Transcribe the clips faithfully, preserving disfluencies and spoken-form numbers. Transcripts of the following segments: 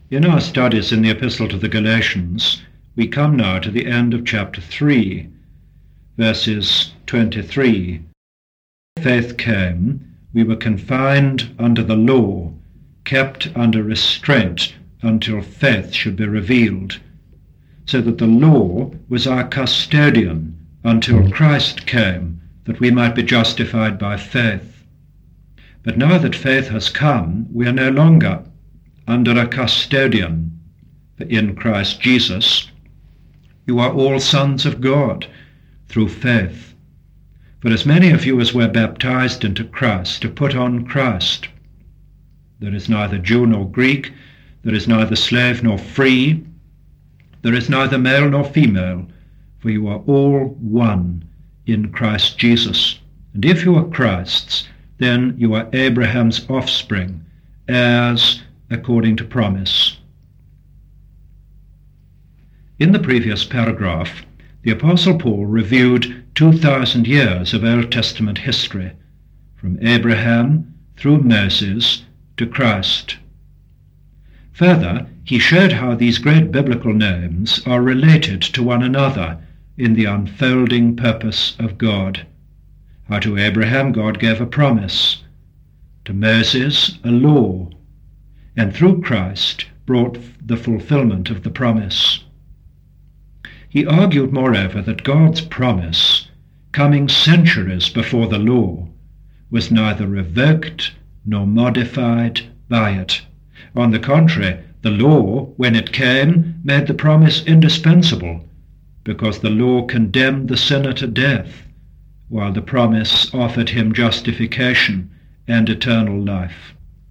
In our studies in the Epistle to the Galatians, we come now to the end of chapter three, verses twenty-three. Faith came, we were confined under the law, kept under restraint until faith should be revealed, so that the law was our custodian until Christ came, that we might be justified by faith. But now that faith has come, we are no longer under a custodian. For in Christ Jesus, you are all sons of God through faith. For as many of you as were baptized into Christ have put on Christ. There is neither Jew nor Greek, there is neither slave nor free, there is neither male nor female, for you are all one in Christ Jesus. And if you are Christ's, then you are Abraham's offspring, heirs according to promise. In the previous paragraph, the Apostle Paul reviewed two thousand years of Old Testament history, from Abraham through Moses to Christ. Further, he showed how these great biblical names are related to one another in the unfolding purpose of God. How to Abraham God gave a promise, to Moses a law, and through Christ brought the fulfillment of the promise. He argued, moreover, that God's promise, coming centuries before the law, was neither revoked nor modified by it. On the contrary, the law, when it came, made the promise indispensable, because the law condemned the sinner to death, while the promise offered him justification and eternal life.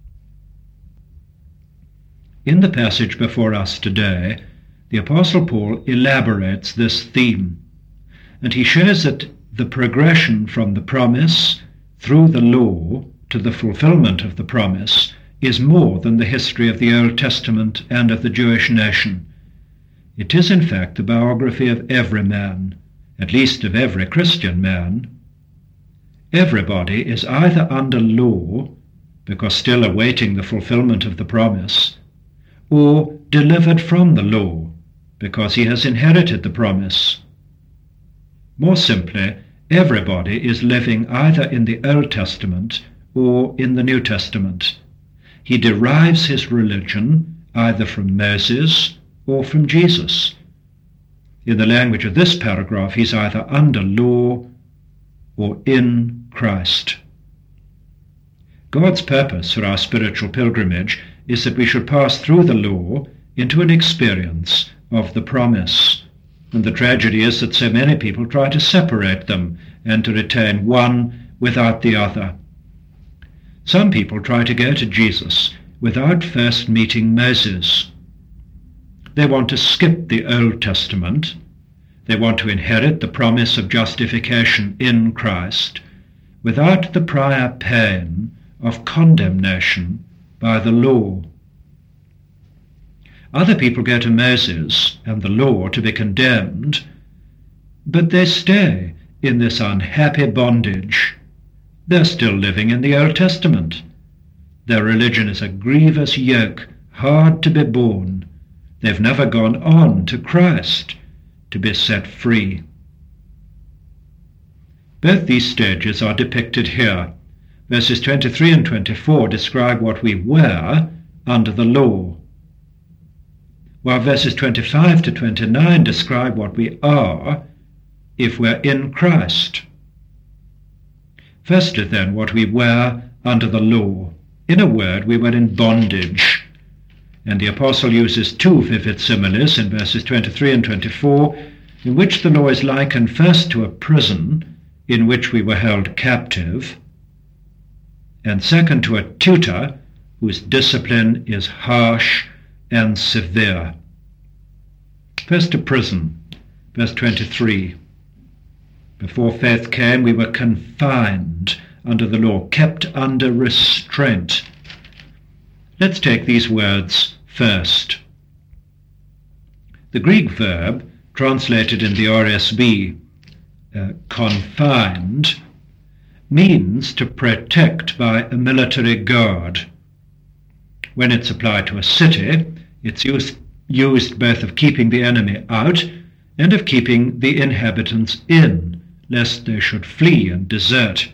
In the passage before us today, the Apostle Paul elaborates this theme, and he shows that the progression from the promise through the law to the fulfillment of the promise is more than the history of the Old Testament and of the Jewish nation. It is in fact the biography of every man, at least of every Christian man. Everybody is either under law, because still awaiting the fulfillment of the promise, or delivered from the law, because he has inherited the promise. More simply, everybody is living either in the Old Testament or in the New Testament. He derives his religion either from Moses or from Jesus. In the language of this paragraph, he's either under law or in Christ. God's purpose for our spiritual pilgrimage is that we should pass through the law into an experience of the promise. And the tragedy is that so many people try to separate them and to retain one without the other. Some people try to go to Jesus without first meeting Moses. They want to skip the Old Testament. They want to inherit the promise of justification in Christ without the prior pain of condemnation by the law. Other people go to Moses and the law to be condemned, but they stay in this unhappy bondage. They're still living in the Old Testament. Their religion is a grievous yoke, hard to be borne. They've never gone on to Christ to be set free. Both these stages are depicted here. Verses twenty-three and twenty-four describe what we were under the law, while verses twenty-five to twenty-nine describe what we are if we're in Christ. Firstly, then, what we were under the law. In a word, we were in bondage. And the apostle uses two vivid similes in verses twenty-three and twenty-four, in which the law is likened first to a prison in which we were held captive, and second to a tutor whose discipline is harsh and severe. First to prison, verse twenty-three. Before faith came, we were confined under the law, kept under restraint. Let's take these words first. The Greek verb, translated in the R S V, uh, confined, means to protect by a military guard. When it's applied to a city, It's used, used both of keeping the enemy out and of keeping the inhabitants in, lest they should flee and desert.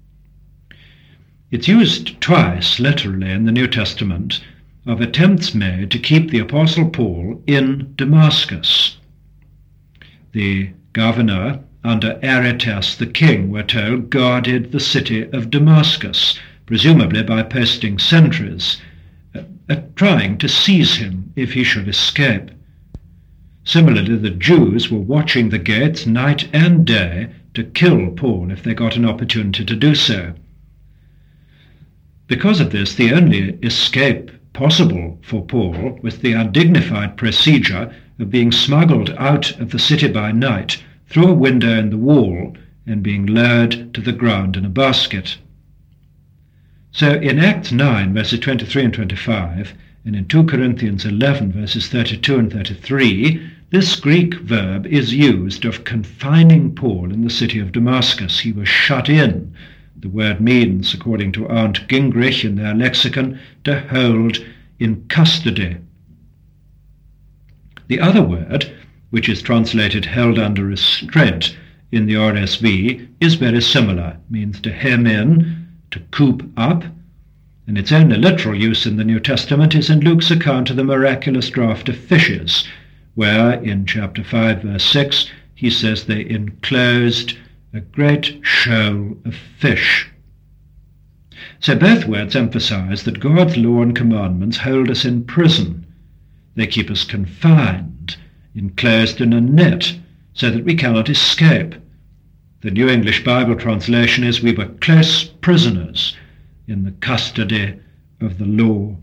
It's used twice, literally, in the New Testament, of attempts made to keep the Apostle Paul in Damascus. The governor under Aretas the king, we're told, guarded the city of Damascus, presumably by posting sentries, uh, uh, trying to seize him if he should escape. Similarly, the Jews were watching the gates night and day to kill Paul if they got an opportunity to do so. Because of this, the only escape possible for Paul was the undignified procedure of being smuggled out of the city by night through a window in the wall and being lowered to the ground in a basket. So in Acts nine, verses twenty-three and twenty-five, and in two Corinthians eleven, verses thirty-two and thirty-three, this Greek verb is used of confining Paul in the city of Damascus. He was shut in. The word means, according to Arndt Gingrich in their lexicon, to hold in custody. The other word, which is translated held under restraint in the R S V, is very similar, means to hem in, to coop up, and its only literal use in the New Testament is in Luke's account of the miraculous draught of fishes, where in chapter five, verse six, he says they enclosed a great shoal of fish. So both words emphasize that God's law and commandments hold us in prison. They keep us confined, enclosed in a net, so that we cannot escape. The New English Bible translation is, we were close prisoners in the custody of the law.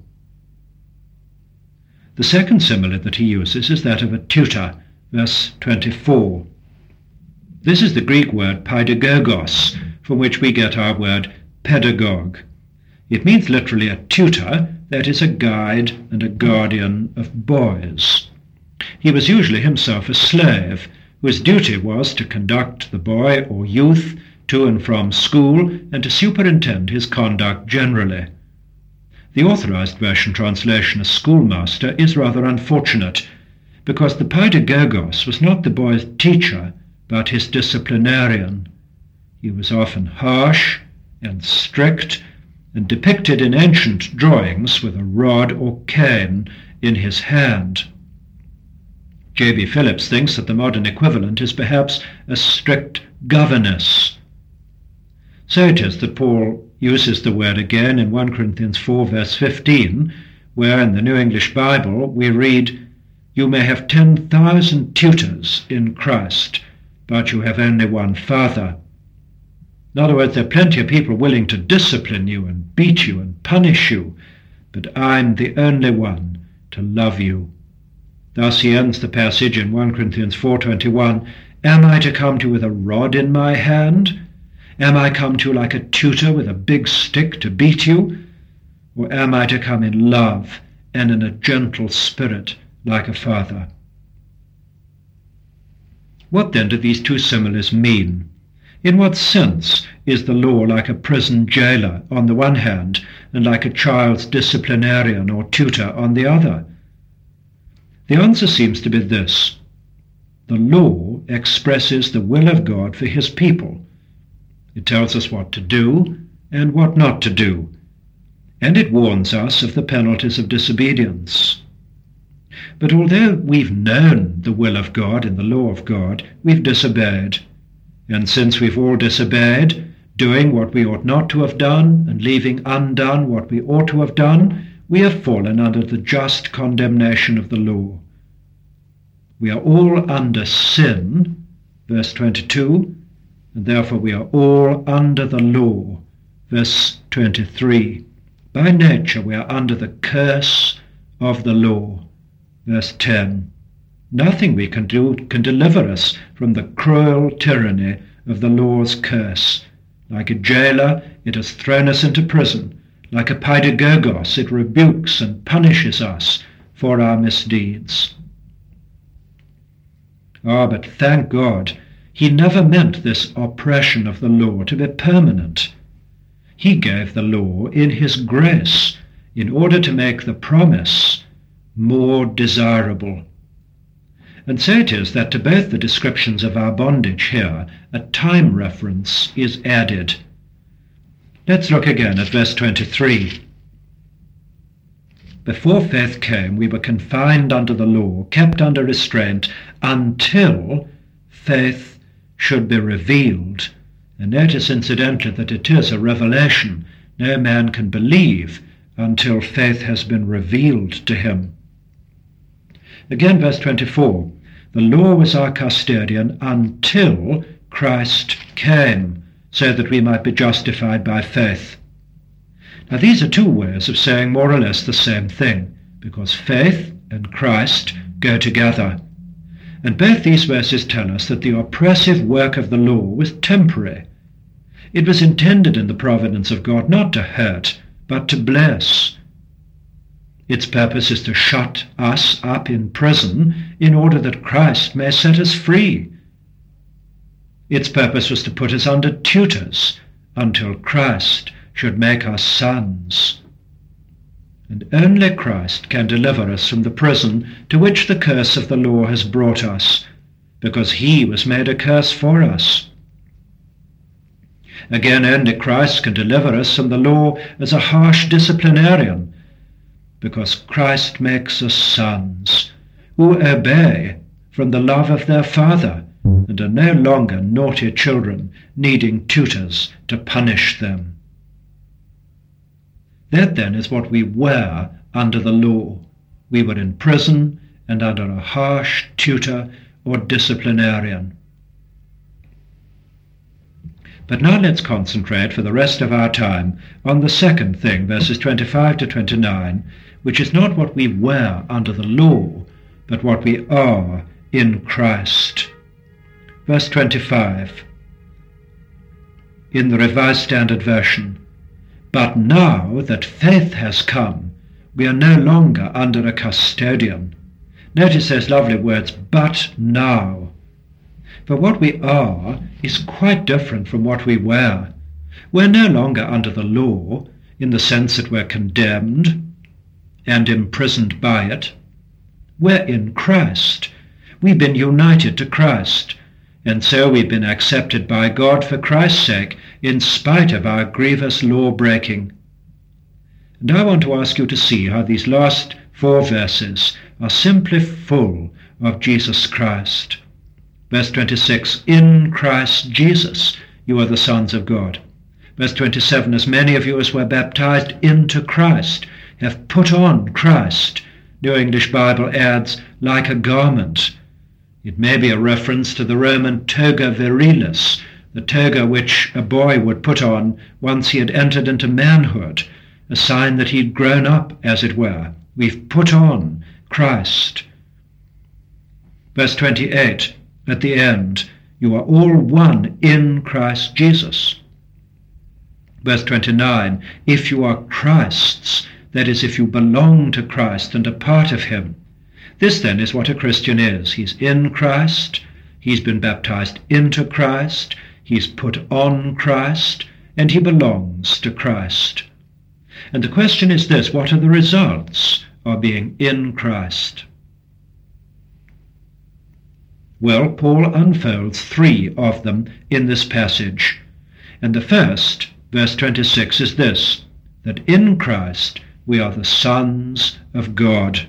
The second simile that he uses is that of a tutor, verse twenty-four. This is the Greek word paidagogos, from which we get our word pedagogue. It means literally a tutor, that is, a guide and a guardian of boys. He was usually himself a slave, whose duty was to conduct the boy or youth to and from school and to superintend his conduct generally. The Authorized Version translation, a schoolmaster, is rather unfortunate, because the paidagogos was not the boy's teacher, but his disciplinarian. He was often harsh and strict, and depicted in ancient drawings with a rod or cane in his hand. J B Phillips thinks that the modern equivalent is perhaps a strict governess. So it is that Paul uses the word again in First Corinthians four, verse fifteen, where in the New English Bible we read, "You may have ten thousand tutors in Christ, but you have only one Father." In other words, there are plenty of people willing to discipline you and beat you and punish you, but I'm the only one to love you. Thus he ends the passage in First Corinthians four twenty-one, "Am I to come to you with a rod in my hand? Am I come to you like a tutor with a big stick to beat you? Or am I to come in love and in a gentle spirit like a father?" What then do these two similes mean? In what sense is the law like a prison jailer on the one hand and like a child's disciplinarian or tutor on the other? The answer seems to be this. The law expresses the will of God for his people. It tells us what to do and what not to do, and it warns us of the penalties of disobedience. But although we've known the will of God in the law of God, we've disobeyed. And since we've all disobeyed, doing what we ought not to have done and leaving undone what we ought to have done, we have fallen under the just condemnation of the law. We are all under sin, verse twenty-two, and therefore we are all under the law, verse twenty-three. By nature we are under the curse of the law, verse ten. Nothing we can do can deliver us from the cruel tyranny of the law's curse. Like a jailer, it has thrown us into prison. Like a paidagogos, it rebukes and punishes us for our misdeeds. Ah, but thank God, he never meant this oppression of the law to be permanent. He gave the law in his grace in order to make the promise more desirable. And so it is that to both the descriptions of our bondage here, a time reference is added. Let's look again at verse twenty-three. Before faith came, we were confined under the law, kept under restraint, until faith should be revealed. And notice incidentally that it is a revelation. No man can believe until faith has been revealed to him. Again, verse twenty-four. The law was our custodian until Christ came, so that we might be justified by faith. Now these are two ways of saying more or less the same thing, because faith and Christ go together. And both these verses tell us that the oppressive work of the law was temporary. It was intended in the providence of God not to hurt, but to bless. Its purpose is to shut us up in prison in order that Christ may set us free. Its purpose was to put us under tutors until Christ should make us sons. And only Christ can deliver us from the prison to which the curse of the law has brought us, because he was made a curse for us. Again, only Christ can deliver us from the law as a harsh disciplinarian, because Christ makes us sons who obey from the love of their Father and are no longer naughty children needing tutors to punish them. That then is what we were under the law. We were in prison and under a harsh tutor or disciplinarian. But now let's concentrate for the rest of our time on the second thing, verses twenty-five to twenty-nine, which is not what we were under the law, but what we are in Christ. Verse twenty-five, in the Revised Standard Version, but now that faith has come, we are no longer under a custodian. Notice those lovely words, but now. For what we are is quite different from what we were. We're no longer under the law in the sense that we're condemned and imprisoned by it. We're in Christ. We've been united to Christ, and so we've been accepted by God for Christ's sake, in spite of our grievous law-breaking. And I want to ask you to see how these last four verses are simply full of Jesus Christ. Verse twenty-six, in Christ Jesus you are the sons of God. Verse twenty-seven, as many of you as were baptized into Christ have put on Christ. New English Bible adds, like a garment. It may be a reference to the Roman toga virilis, the toga which a boy would put on once he had entered into manhood, a sign that he'd grown up, as it were. We've put on Christ. Verse twenty-eight, at the end, you are all one in Christ Jesus. Verse twenty-nine, if you are Christ's, that is, if you belong to Christ and are part of him. This then is what a Christian is. He's in Christ, he's been baptized into Christ, he's put on Christ, and he belongs to Christ. And the question is this, what are the results of being in Christ? Well, Paul unfolds three of them in this passage. And the first, verse twenty-six, is this, that in Christ we are the sons of God.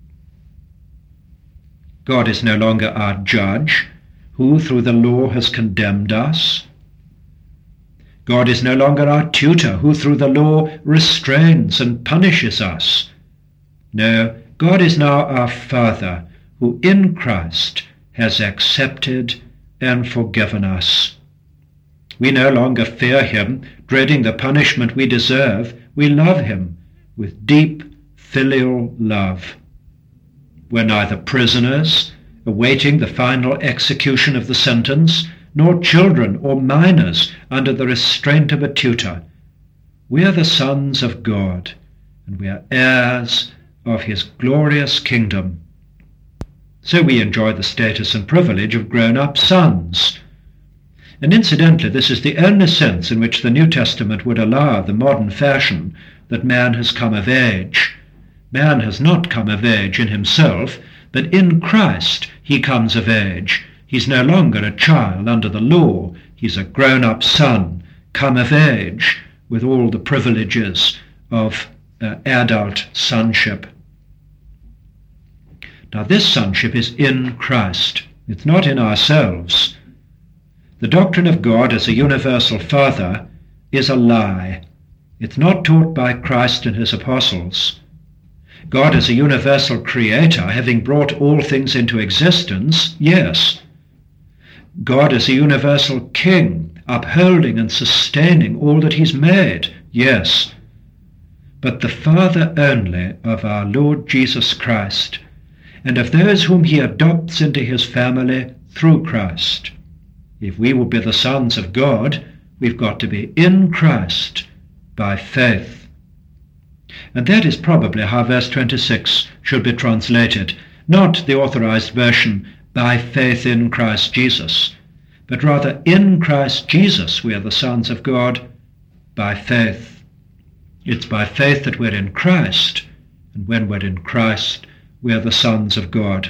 God is no longer our judge, who through the law has condemned us. God is no longer our tutor, who through the law restrains and punishes us. No, God is now our Father, who in Christ has accepted and forgiven us. We no longer fear him, dreading the punishment we deserve. We love him with deep filial love. We're neither prisoners, awaiting the final execution of the sentence, nor children or minors under the restraint of a tutor. We are the sons of God, and we are heirs of his glorious kingdom. So we enjoy the status and privilege of grown-up sons. And incidentally, this is the only sense in which the New Testament would allow the modern fashion that man has come of age. Man has not come of age in himself, but in Christ he comes of age. He's no longer a child under the law. He's a grown-up son, come of age, with all the privileges of uh, adult sonship. Now this sonship is in Christ. It's not in ourselves. The doctrine of God as a universal Father is a lie. It's not taught by Christ and his apostles. God as a universal creator, having brought all things into existence, yes. God as a universal king, upholding and sustaining all that he's made, yes. But the Father only of our Lord Jesus Christ, and of those whom he adopts into his family through Christ. If we will be the sons of God, we've got to be in Christ by faith. And that is probably how verse twenty-six should be translated, not the authorized version, by faith in Christ Jesus, but rather in Christ Jesus we are the sons of God by faith. It's by faith that we're in Christ, and when we're in Christ, we are the sons of God.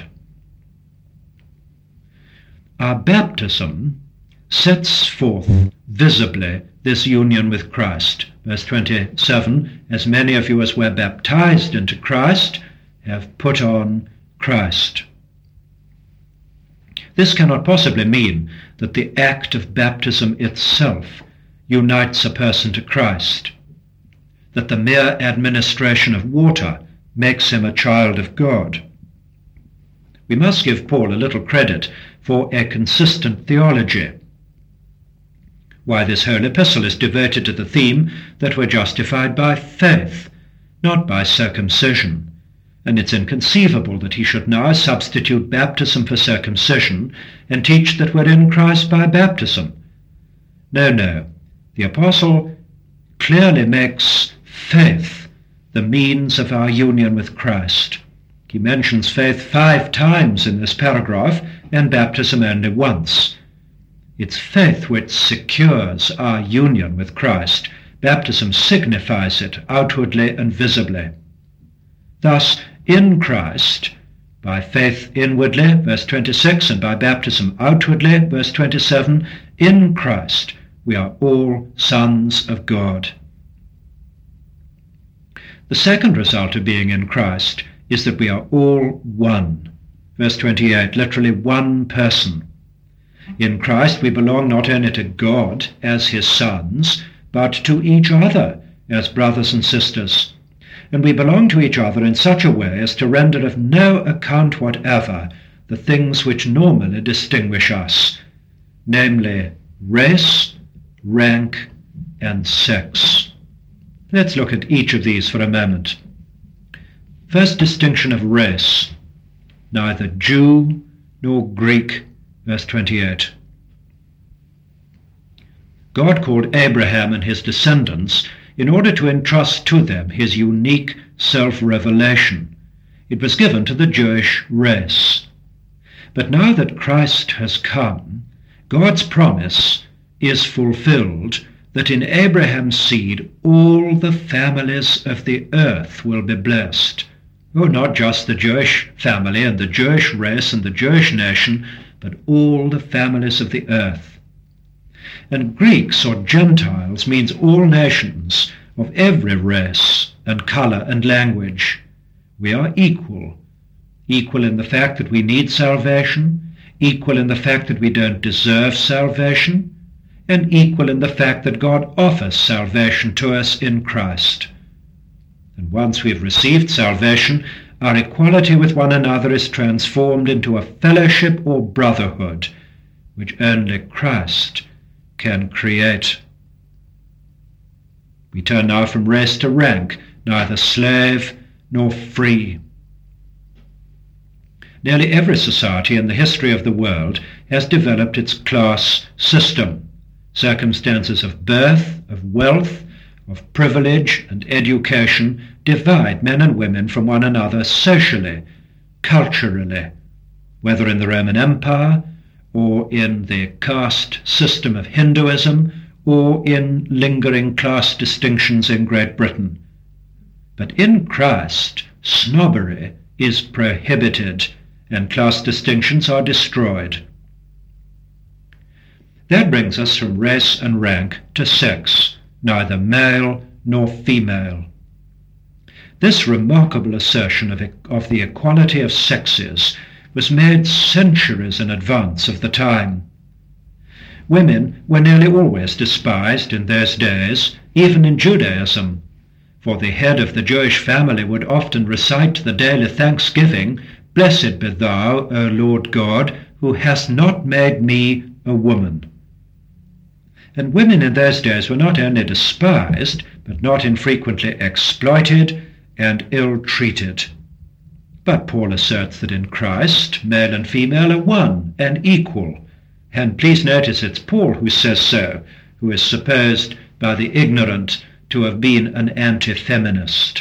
Our baptism sets forth visibly this union with Christ. Verse twenty-seven, as many of you as were baptized into Christ have put on Christ. This cannot possibly mean that the act of baptism itself unites a person to Christ, that the mere administration of water makes him a child of God. We must give Paul a little credit for a consistent theology. Why, this whole epistle is devoted to the theme that we're justified by faith, not by circumcision, and it's inconceivable that he should now substitute baptism for circumcision and teach that we're in Christ by baptism. No, no, the apostle clearly makes faith the means of our union with Christ. He mentions faith five times in this paragraph and baptism only once. It's faith which secures our union with Christ. Baptism signifies it outwardly and visibly. Thus, in Christ, by faith inwardly, verse twenty-six, and by baptism outwardly, verse twenty-seven, in Christ we are all sons of God. The second result of being in Christ is that we are all one. Verse twenty-eight, literally one person. In Christ we belong not only to God as his sons, but to each other as brothers and sisters. And we belong to each other in such a way as to render of no account whatever the things which normally distinguish us, namely race, rank, and sex. Let's look at each of these for a moment. First distinction of race, neither Jew nor Greek, verse twenty-eight. God called Abraham and his descendants in order to entrust to them his unique self-revelation. It was given to the Jewish race. But now that Christ has come, God's promise is fulfilled that in Abraham's seed all the families of the earth will be blessed. Oh, not just the Jewish family and the Jewish race and the Jewish nation, but all the families of the earth. And Greeks or Gentiles means all nations of every race and color and language. We are equal, equal in the fact that we need salvation, equal in the fact that we don't deserve salvation, and equal in the fact that God offers salvation to us in Christ. And once we've received salvation, our equality with one another is transformed into a fellowship or brotherhood, which only Christ can create. We turn now from race to rank, neither slave nor free. Nearly every society in the history of the world has developed its class system. Circumstances of birth, of wealth, of privilege and education divide men and women from one another socially, culturally, whether in the Roman Empire or in the caste system of Hinduism or in lingering class distinctions in Great Britain. But in Christ, snobbery is prohibited and class distinctions are destroyed. That brings us from race and rank to sex, neither male nor female. This remarkable assertion of, of the equality of sexes was made centuries in advance of the time. Women were nearly always despised in those days, even in Judaism, for the head of the Jewish family would often recite the daily thanksgiving, "Blessed be thou, O Lord God, who hast not made me a woman." And women in those days were not only despised, but not infrequently exploited and ill-treated. But Paul asserts that in Christ, male and female are one and equal. And please notice it's Paul who says so, who is supposed by the ignorant to have been an anti-feminist.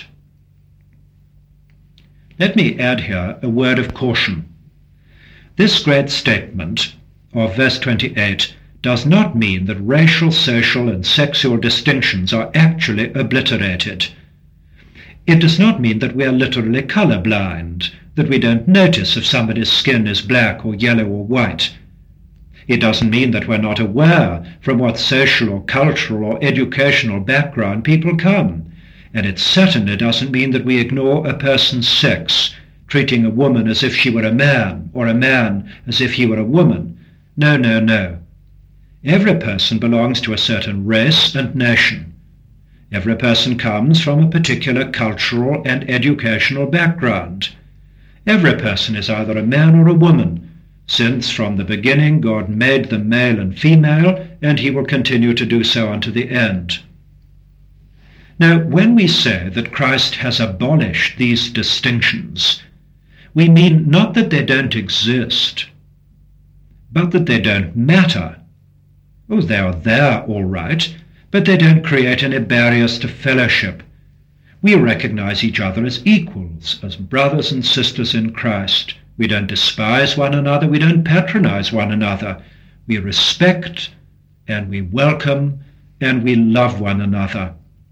Let me add here a word of caution. This great statement of verse twenty-eight does not mean that racial, social, and sexual distinctions are actually obliterated. It does not mean that we are literally colorblind, that we don't notice if somebody's skin is black or yellow or white. It doesn't mean that we're not aware from what social or cultural or educational background people come. And it certainly doesn't mean that we ignore a person's sex, treating a woman as if she were a man, or a man as if he were a woman. No, no, no. Every person belongs to a certain race and nation. Every person comes from a particular cultural and educational background. Every person is either a man or a woman, since from the beginning God made them male and female, and he will continue to do so unto the end. Now, when we say that Christ has abolished these distinctions, we mean not that they don't exist, but that they don't matter. Oh, they are there, all right, but they don't create any barriers to fellowship. We recognize each other as equals, as brothers and sisters in Christ. We don't despise one another, we don't patronize one another. We respect and we welcome and we love one another.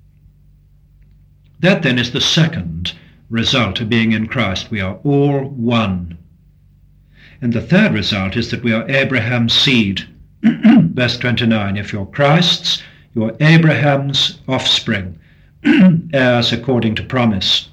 That then is the second result of being in Christ. We are all one. And the third result is that we are Abraham's seed. Verse twenty-nine, if you're Christ's, you're Abraham's offspring, heirs according to promise.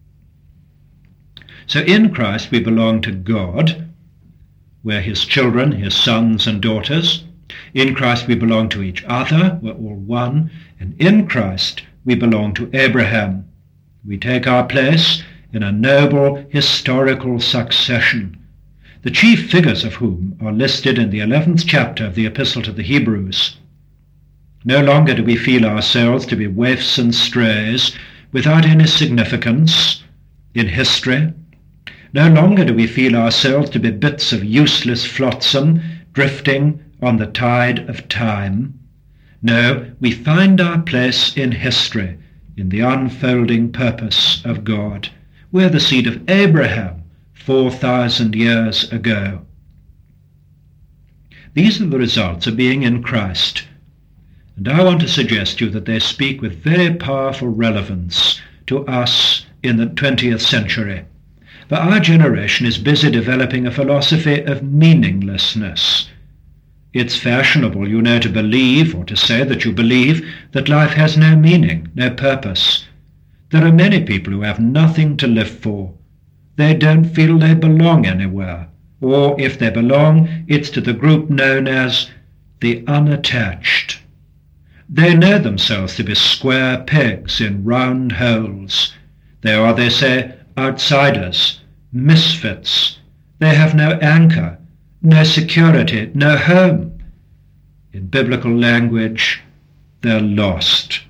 So in Christ we belong to God. We're his children, his sons and daughters. In Christ we belong to each other. We're all one. And in Christ we belong to Abraham. We take our place in a noble historical succession, the chief figures of whom are listed in the eleventh chapter of the Epistle to the Hebrews. No longer do we feel ourselves to be waifs and strays without any significance in history. No longer do we feel ourselves to be bits of useless flotsam drifting on the tide of time. No, we find our place in history, in the unfolding purpose of God. We're the seed of Abraham four thousand years ago. These are the results of being in Christ, and I want to suggest to you that they speak with very powerful relevance to us in the twentieth century. For our generation is busy developing a philosophy of meaninglessness. It's fashionable, you know, to believe, or to say that you believe, that life has no meaning, no purpose. There are many people who have nothing to live for. They don't feel they belong anywhere, or if they belong, it's to the group known as the unattached. They know themselves to be square pegs in round holes. They are, they say, outsiders, misfits. They have no anchor, no security, no home. In biblical language, they're lost.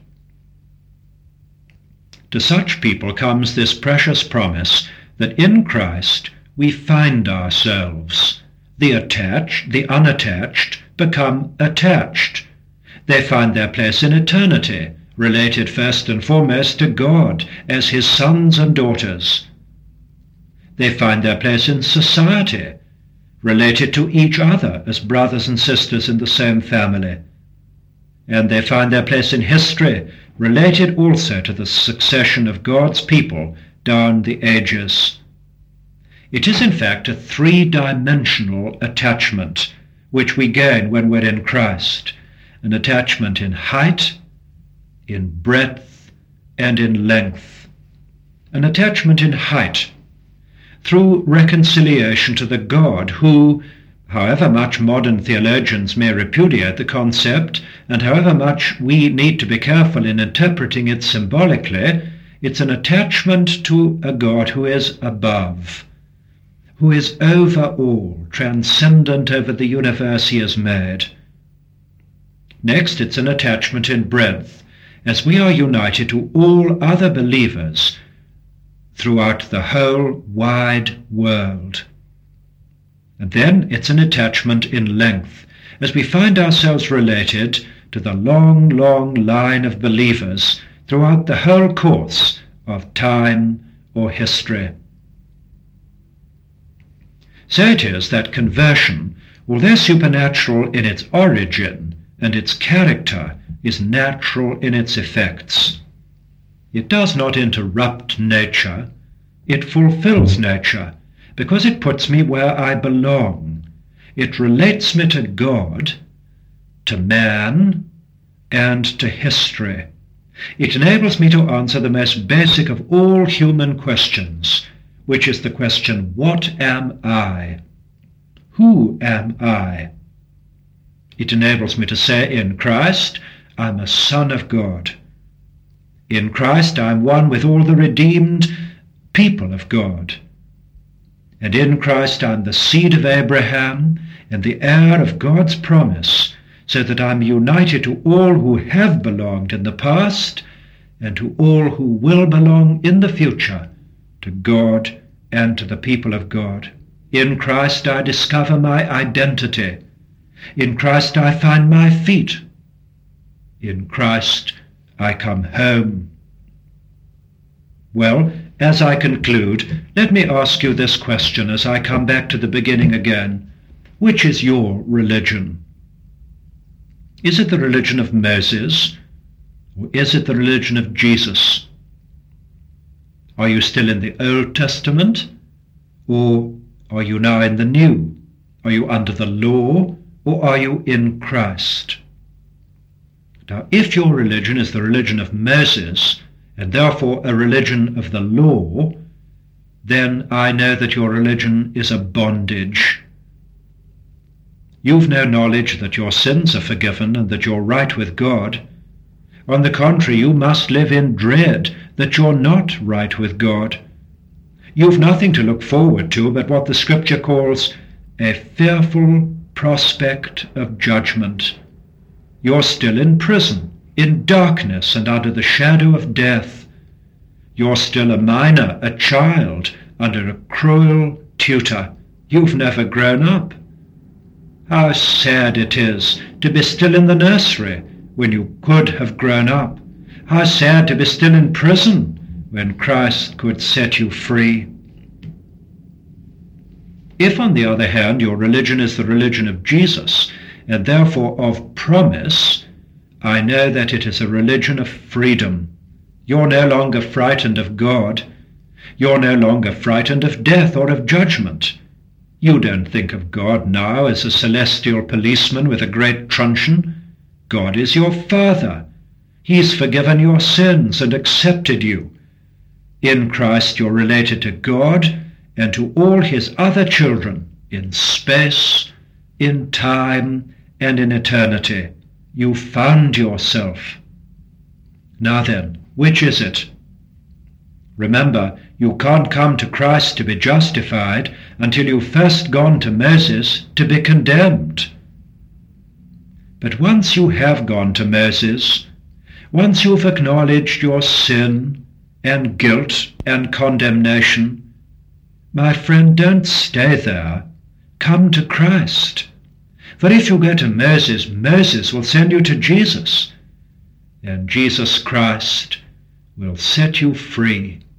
To such people comes this precious promise that in Christ we find ourselves. The attached, the unattached, become attached. They find their place in eternity, related first and foremost to God as his sons and daughters. They find their place in society, related to each other as brothers and sisters in the same family. And they find their place in history, related also to the succession of God's people down the ages. It is in fact a three-dimensional attachment which we gain when we're in Christ, an attachment in height, in breadth, and in length. An attachment in height, through reconciliation to the God who, however much modern theologians may repudiate the concept, and however much we need to be careful in interpreting it symbolically, it's an attachment to a God who is above, who is over all, transcendent over the universe he has made. Next, it's an attachment in breadth, as we are united to all other believers throughout the whole wide world. And then it's an attachment in length, as we find ourselves related to the long, long line of believers throughout the whole course of time or history. So it is that conversion, although supernatural in its origin and its character, is natural in its effects. It does not interrupt nature, it fulfills nature, because it puts me where I belong. It relates me to God, to man, and to history. It enables me to answer the most basic of all human questions, which is the question, what am I? Who am I? It enables me to say, in Christ, I'm a son of God. In Christ, I'm one with all the redeemed people of God. And in Christ, I'm the seed of Abraham and the heir of God's promise, so that I'm united to all who have belonged in the past and to all who will belong in the future, to God and to the people of God. In Christ I discover my identity. In Christ I find my feet. In Christ I come home. Well, as I conclude, let me ask you this question as I come back to the beginning again. Which is your religion? Is it the religion of Moses, or is it the religion of Jesus? Are you still in the Old Testament, or are you now in the New? Are you under the law, or are you in Christ? Now, if your religion is the religion of Moses, and therefore a religion of the law, then I know that your religion is a bondage. You've no knowledge that your sins are forgiven and that you're right with God. On the contrary, you must live in dread that you're not right with God. You've nothing to look forward to but what the Scripture calls a fearful prospect of judgment. You're still in prison, in darkness and under the shadow of death. You're still a minor, a child, under a cruel tutor. You've never grown up. How sad it is to be still in the nursery when you could have grown up. How sad to be still in prison when Christ could set you free. If, on the other hand, your religion is the religion of Jesus, and therefore of promise, I know that it is a religion of freedom. You're no longer frightened of God. You're no longer frightened of death or of judgment. You don't think of God now as a celestial policeman with a great truncheon. God is your Father. He's forgiven your sins and accepted you. In Christ you're related to God and to all his other children in space, in time, and in eternity. You found yourself. Now then, which is it? Remember, you can't come to Christ to be justified until you've first gone to Moses to be condemned. But once you have gone to Moses, once you've acknowledged your sin and guilt and condemnation, my friend, don't stay there. Come to Christ. For if you go to Moses, Moses will send you to Jesus, and Jesus Christ will set you free.